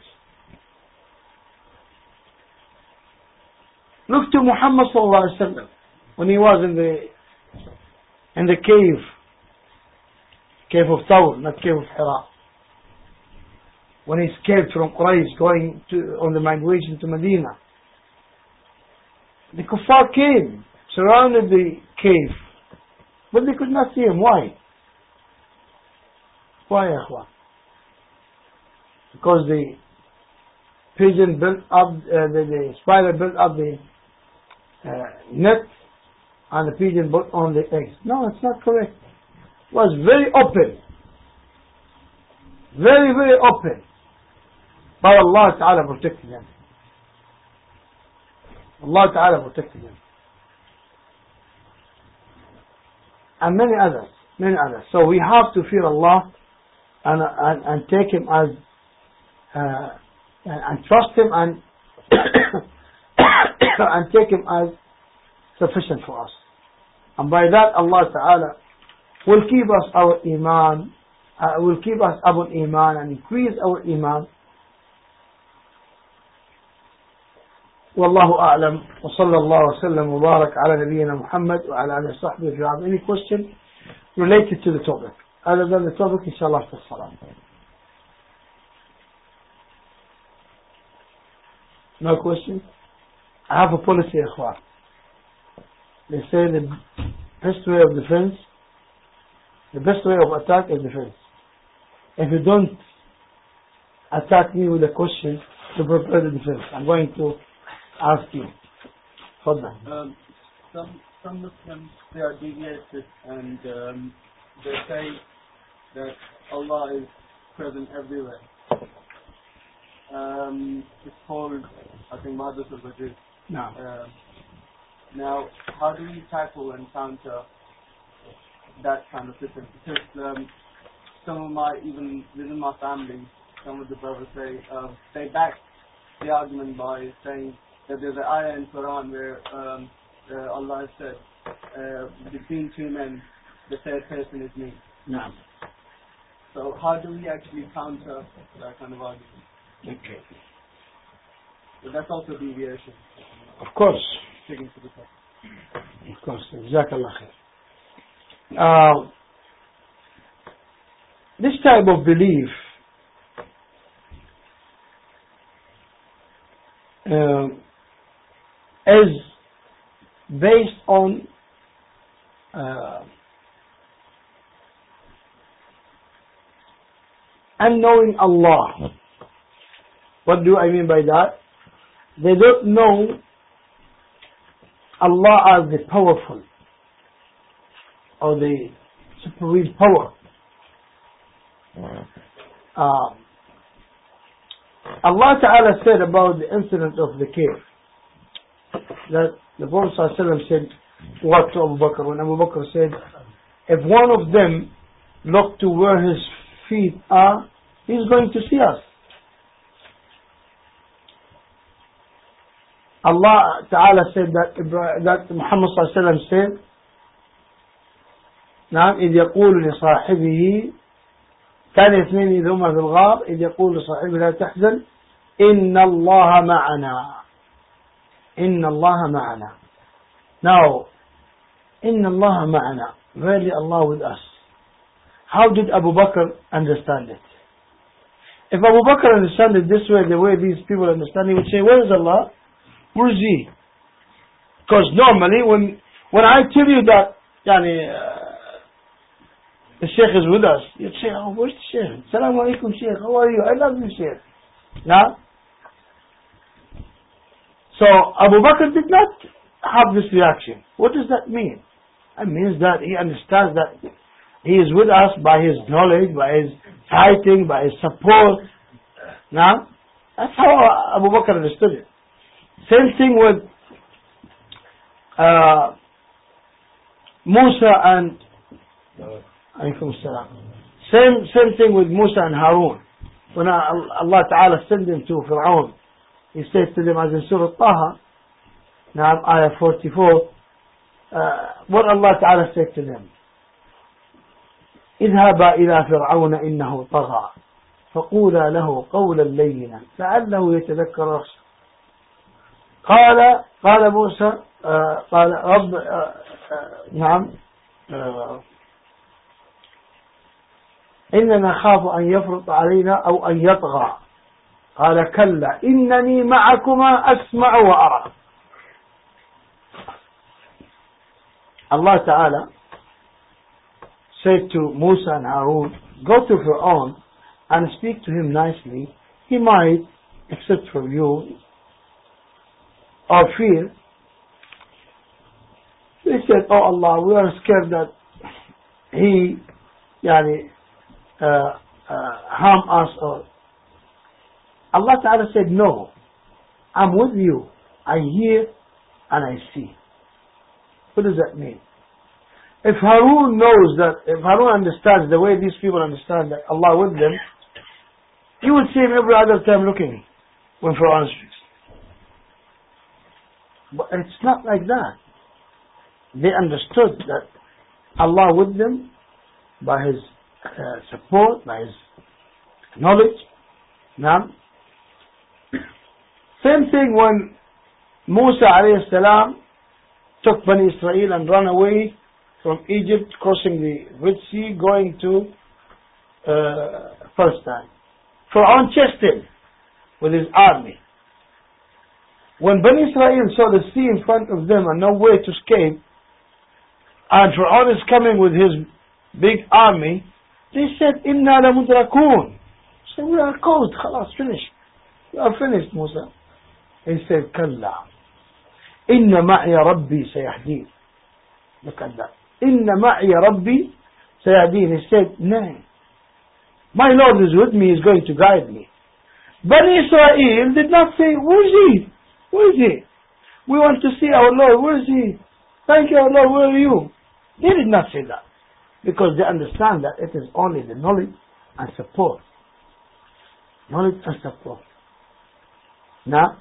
Look to Muhammad sallallahu alaihi wasallam when he was in the cave of Thawr, not cave of Hira. When he escaped from Quraysh going on the migration to Medina. The kuffar came, surrounded the cave, but they could not see him. Why? Why, akhwan? Because the pigeon built up, the spider built up the net, and the pigeon put on the eggs. No, it's not correct. It was very open. Very open. But Allah Ta'ala protected them. Allah Ta'ala protected them. And many others. So we have to fear Allah and take Him as and trust Him and and take him as sufficient for us. And by that Allah Ta'ala will keep us our iman, will keep us upon iman and increase our iman. والله أعلم وصلى الله وسلم وبارك على نبينا محمد وعلى آله وصحبه. If you have any question related to the topic, other than the topic, inshallah, for salam. No question? I have a policy, ikhwan. They say the best way of defense, the best way of attack is defense. If you don't attack me with a question to prepare the defense, I'm going to ask you. Hold on. Some Muslims, they are deviated and they say that Allah is present everywhere. It's called, I think, Madhus al-Wajud. No. Now, how do we tackle and counter that kind of system? Because some of my, even within my family, some of the brothers say, they back the argument by saying that there's an ayah in Quran where Allah said, between two men, the third person is me. No. So how do we actually counter that kind of argument? Okay. So that's also deviation. Of course. Sticking to the topic. Of course. Jazakallah khair. This type of belief is based on unknowing Allah. What do I mean by that? They don't know Allah as the powerful or the supreme power. Allah Ta'ala said about the incident of the cave that the Prophet ﷺ said what to Abu Bakr, when Abu Bakr said, if one of them looked to where his feet are, he's going to see us. Allah Ta'ala said that Muhammad ﷺ said, نعم إذ يقول لصاحبه كان اثنين إذ هما في الغار إذ يقول لصاحبه لا تحزن إن الله معنا إن الله معنا. Now, إن الله معنا, verily Allah with us. How did Abu Bakr understand it? If Abu Bakr understood it this way, the way these people understand, he would say, where is Allah? Where is He? Because normally when I tell you that the Sheikh is with us, you'd say, oh, where's the Sheikh? Assalamu alaikum, Sheikh. How are you? I love you, Sheikh. Now, so Abu Bakr did not have this reaction. What does that mean? It means that he understands that he is with us by his knowledge, by his fighting, by his support. Now, that's how Abu Bakr understood it. Same thing with Musa and Same thing with Musa and Harun. When Allah Ta'ala sent them to Fir'aun, He said to them, as in Surah Taha, now ayah 44, what Allah Ta'ala said to them, اذهبا إلى فرعون إنه طغى فقولا له قولا لينا لعله يتذكر رشدا. قال موسى قال رب نعم إننا نخاف أن يفرط علينا أو أن يطغى قال كلا إنني معكما أسمع وأرى. Allah Ta'ala said to Musa and Harun, go to Fir'aun and speak to him nicely. He might accept from you or fear. They said, oh Allah, we are scared that he harm us. Or Allah Ta'ala said, no, I'm with you. I hear and I see. What does that mean? If Harun knows that, if Harun understands the way these people understand that Allah with them, he would see him every other time looking when Fir'aun speaks. But it's not like that. They understood that Allah with them by His support, by His knowledge. Now, same thing when Musa alayhi salam took Bani Israel and ran away from Egypt, crossing the Red Sea, going to Palestine. Pharaoh chased him with his army. When Bani Israel saw the sea in front of them and no way to escape, and Pharaoh is coming with his big army, they said, "Inna la mudrakun." So we are caught, khalas, finished. We are finished, Musa. He said, "Kalla. Inna ma'i Rabbi sayahdeen." Look at that. Inna ma'i Rabbi sayahdeen. He said, "No. My Lord is with me, He is going to guide me." Bani Israel did not say, "Where is He? Where is He? We want to see our Lord. Where is He? Thank you, our Lord. Where are you?" They did not say that. Because they understand that it is only the knowledge and support. Knowledge and support. Now,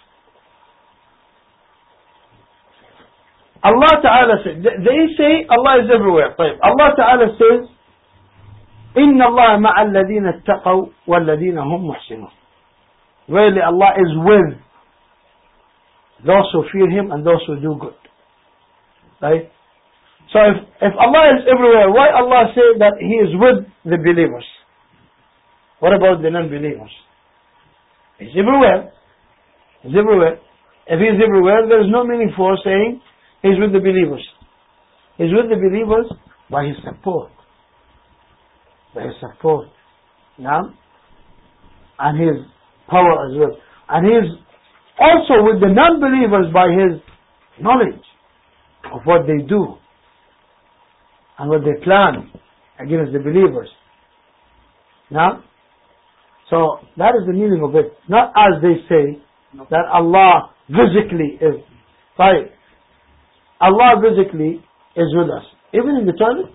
Allah Ta'ala says, they say Allah is everywhere. Allah Ta'ala says, إِنَّ اللَّهَ مَعَ الَّذِينَ اتَّقَوْا وَالَّذِينَ هُمْ مُحْسِنُونَ. Really, Allah is with those who fear Him and those who do good. Right? So if Allah is everywhere, why Allah say that He is with the believers? What about the non-believers? He's everywhere. He's everywhere. If He is everywhere, there is no meaning for saying He's with the believers. He's with the believers by His support. By His support. Now, and His power as well. And He is also with the non-believers by His knowledge of what they do and what they plan against the believers. Now, so that is the meaning of it. Not as they say that Allah physically is. Right? Allah physically is with us. Even in the toilet.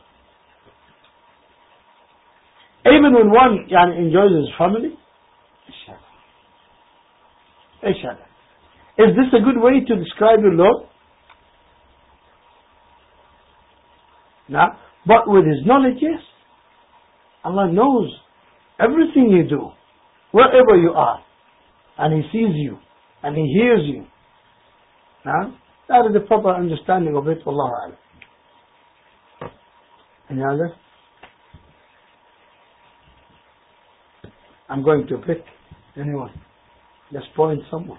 Even when one enjoys his family. Is this a good way to describe your Lord? No. But with His knowledge, yes. Allah knows everything you do, wherever you are. And He sees you. And He hears you. No? That is the proper understanding of it. Wallahu a'lam. Any other? I'm going to pick anyone. Just point someone.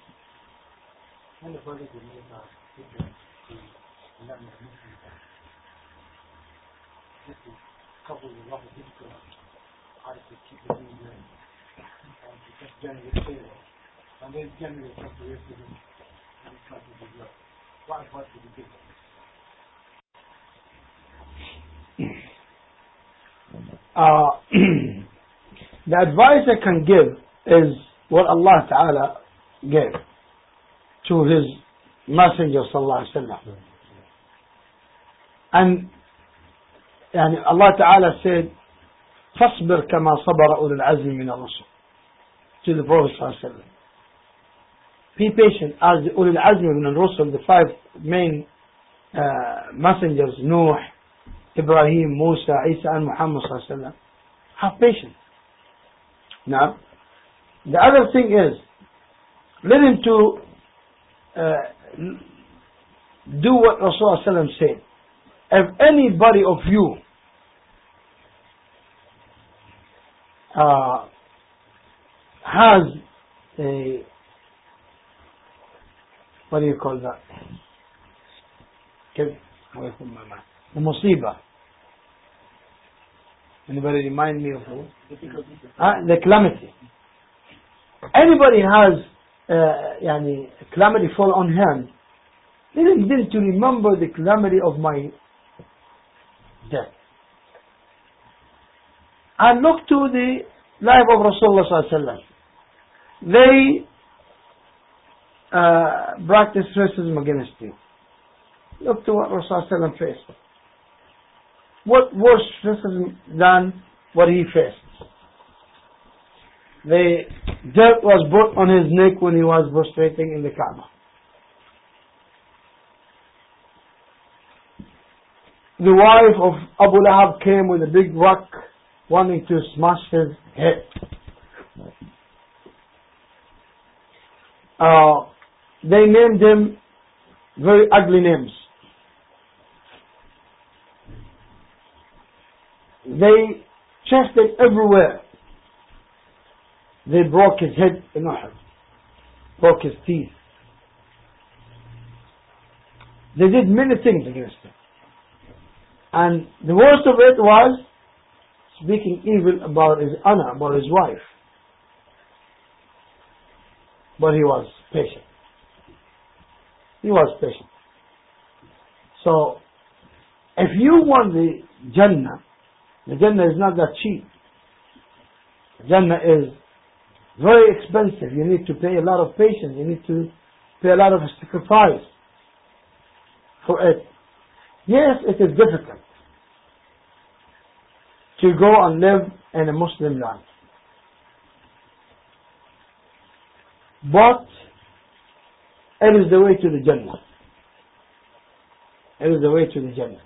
Couple of other people how to keep the thing going and to just generate sales. And then generate some racism and try to develop. What advice would you give? The advice I can give is what Allah Ta'ala gave to His Messenger Sallallahu Alaihi Wasallam. And Allah Ta'ala said, فَاصْبِرْ كَمَا صَبَرَ أُولُو الْعَزْمِ مِنَ الرُّسُلِ to the Prophet Sallallahu Alaihi Wasallam. Be patient as the Ulul Azmi min al-Rusul, the 5 main messengers, Nuh, Ibrahim, Musa, Isa and Muhammad Sallallahu Alaihi Wasallam. Have patience. Now, the other thing is, listen to do what Rasulullah Sallallahu Alaihi Wasallam said. If anybody of you has a, what do you call that? Get away from my mind. The musibah. Anybody remind me of who? The calamity. Anybody has calamity fall on him, then to remember the calamity of my death. And look to the life of Rasulullah Sallallahu Alaihi Wasallam. They practice racism against you. Look to what Rasulullah Sallallahu Alaihi Wasallam faced. What worse racism than what he faced? The dirt was brought on his neck when he was prostrating in the Kaaba. the wife of Abu Lahab came with a big rock wanting to smash his head. They named him very ugly names. They chased him everywhere. They broke his head in Uhud, broke his teeth. They did many things against him. And the worst of it was speaking evil about his honor, about his wife. But he was patient. He was patient. So, if you want the Jannah is not that cheap. Jannah is very expensive. You need to pay a lot of patience. You need to pay a lot of sacrifice for it. Yes, it is difficult to go and live in a Muslim land. But it is the way to the Jannah. It is the way to the Jannah.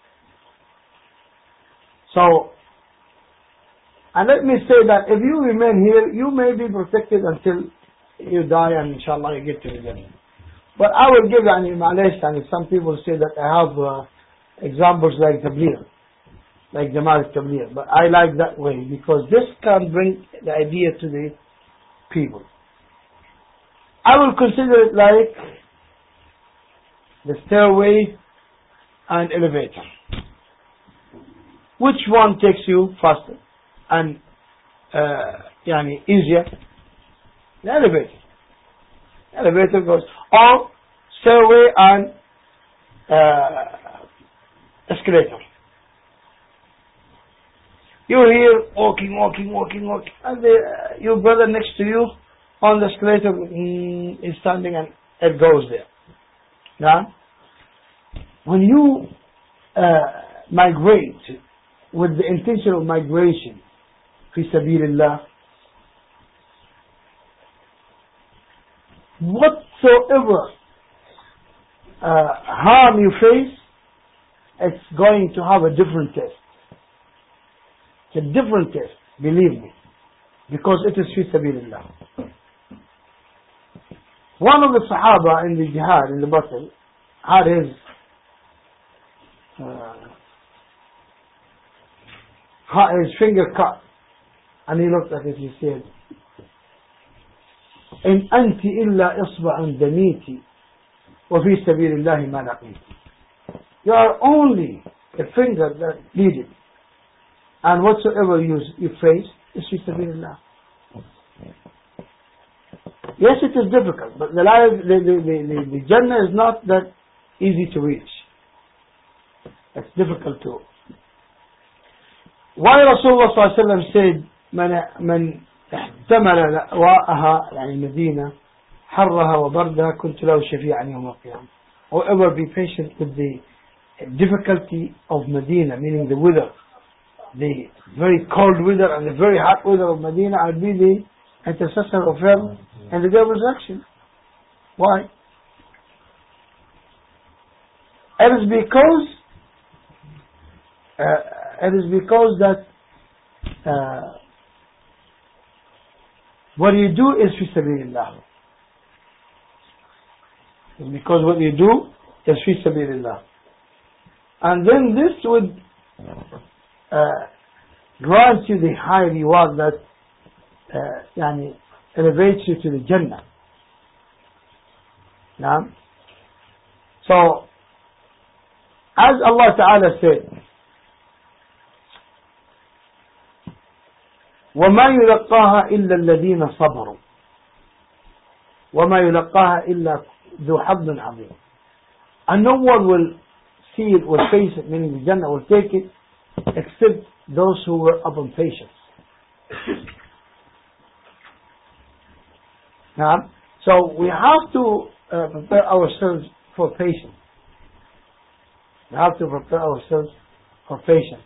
So, and let me say that if you remain here, you may be protected until you die and inshallah you get to the Jannah. But I will give some people say that I have examples like Tabligh, like Jamaat Tabligh. But I like that way because this can bring the idea to the people. I will consider it like the stairway and elevator. Which one takes you faster and easier? The elevator. The elevator goes, or stairway and escalator. You're here walking, and your brother next to you on the escalator is standing and it goes there. Now, when you migrate with the intention of migration, fi sabilillah, whatsoever harm you face, it's going to have a different test. It's a different test, believe me, because it is fi sabilillah. One of the Sahaba in the jihad, in the battle, had his finger cut, and he looked at it, he said, إن أنت إلا إصبع دميتي وفي سبيل الله ما لقيت. You are only a finger that bleeded, and whatsoever you face is في سبيل الله. Yes, it is difficult, but the Jannah is not that easy to reach. It's difficult too. Why Rasulullah صلى الله عليه وسلم said من احتمل لأواءها يعني المدينة حرها وبردها كنت له شفيعا يوم القيامة. Whoever be patient with the difficulty of Medina, meaning the weather, the very cold weather and the very hot weather of Medina, I'll be the intercessor of him and the day of resurrection. Why? It is because that what you do is fi sabilillah. It's because what you do is fi sabilillah. And then this would grant you the high reward that elevates you to the Jannah. Now, so as Allah Ta'ala said, وما يلقاها إلا الذين صبروا وما يلقاها إلا ذو حظ عظيم. And no one will see it, will face it, meaning the Jannah will take it, except those who were upon patience. Now, so we have to prepare ourselves for patience. We have to prepare ourselves for patience.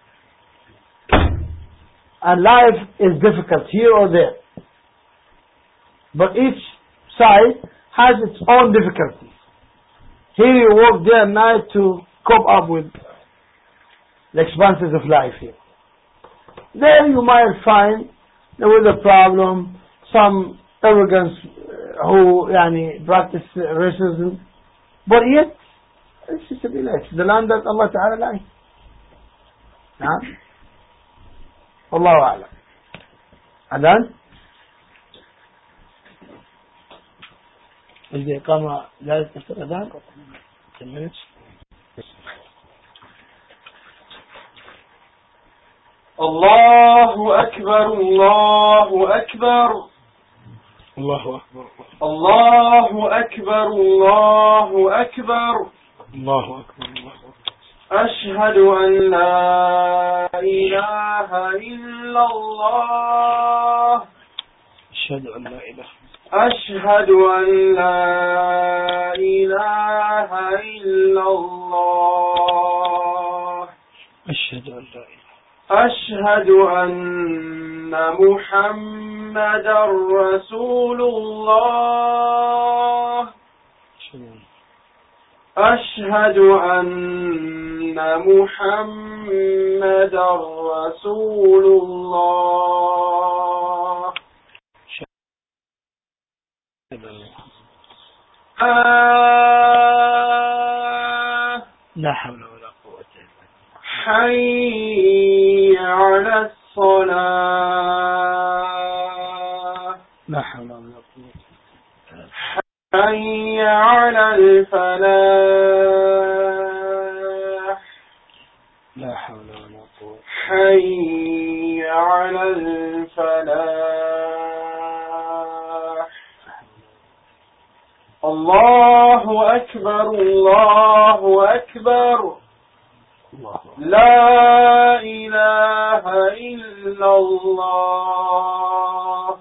And life is difficult here or there. But each side has its own difficulties. Here you work day and night to cope up with the expenses of life here. There you might find there was a problem, some arrogance who practice racism, but yet it's the land that Allah Ta'ala likes. نعم والله أعلم. أذان إذا إقامة لا تستطيع أذان 10 minutes. الله أكبر الله أكبر الله أكبر الله أكبر الله أكبر الله أكبر الله أكبر. أشهد أن لا إله إلا الله أشهد أن لا إله أشهد أن لا إله إلا الله أشهد أن لا إله أشهد أن محمدا رسول الله أشهد أن محمدا رسول الله لا حول ولا قوة إلا بالله. حي على الصلاة لا حول ولا قوة. حي على الفلاح لا حول ولا قوة. حي على الفلاح. الله أكبر الله أكبر لا إله إلا الله.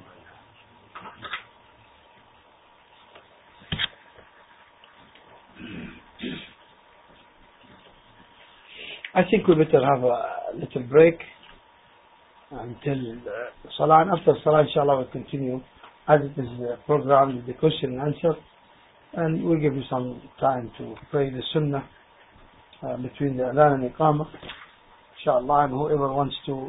I think we better have a little break until Salah, and after Salah inshallah we'll continue as it is programmed with the question and answer, and we'll give you some time to pray the Sunnah between the Adhan and Iqamah inshallah, and whoever wants to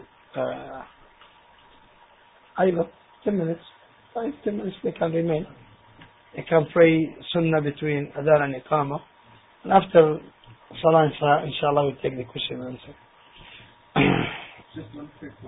either 10 minutes, 5-10 minutes they can remain, they can pray Sunnah between Adhan and Iqamah, and after Salah inshallah we'll take the question and answer.